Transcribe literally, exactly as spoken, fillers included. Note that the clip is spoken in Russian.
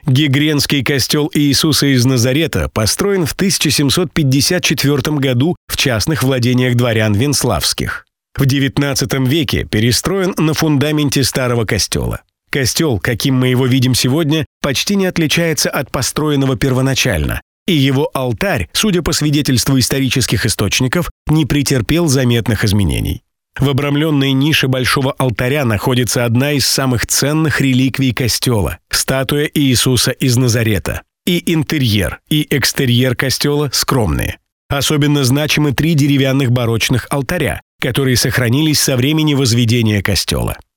Гигренский костел Иисуса из Назарета построен в тысяча семьсот пятьдесят четвёртом году в частных владениях дворян Венславских. В девятнадцатом веке перестроен на фундаменте старого костела. Костел, каким мы его видим сегодня, почти не отличается от построенного первоначально, и его алтарь, судя по свидетельству исторических источников, не претерпел заметных изменений. В обрамленной нише большого алтаря находится одна из самых ценных реликвий костела – статуя Иисуса из Назарета. И интерьер, и экстерьер костела скромные. Особенно значимы три деревянных барочных алтаря, которые сохранились со времени возведения костела.